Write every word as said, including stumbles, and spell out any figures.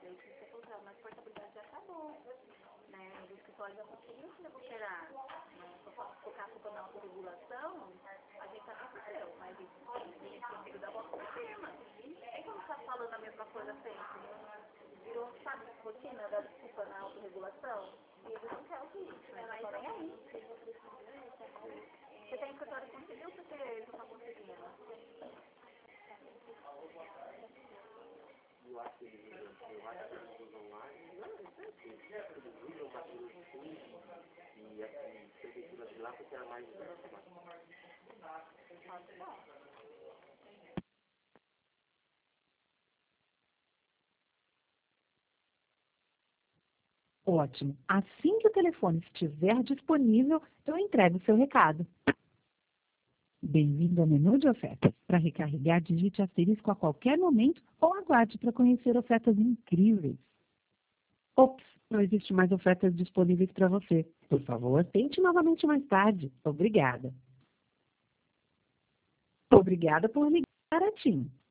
Daí que você falou, "Ah, mas portabilidade já acabou, né? O escritório já conseguiu se recuperar, né? Se eu posso colocar a culpa na autorregulação, a gente aconteceu, mas isso tem que dar uma firma. É como está falando a mesma coisa sempre, né? Virou, sabe, rotina da desculpa na autorregulação, e eles não querem ouvir isso, né? Não estão nem aí. Você tem escritório conseguiu porque eles não estão conseguindo. Eu acho que eles eu acho que eles usam lá e não, eles usam bastante fundo e assim, prefeitura de lá porque era mais Ótimo. Assim que o telefone estiver disponível, eu entrego o seu recado. Bem-vindo ao menu de ofertas. Para recarregar, digite asterisco a qualquer momento ou aguarde para conhecer ofertas incríveis. Ops, não existe mais ofertas disponíveis para você. Por favor, tente novamente mais tarde. Obrigada. Obrigada por ligar a TIM.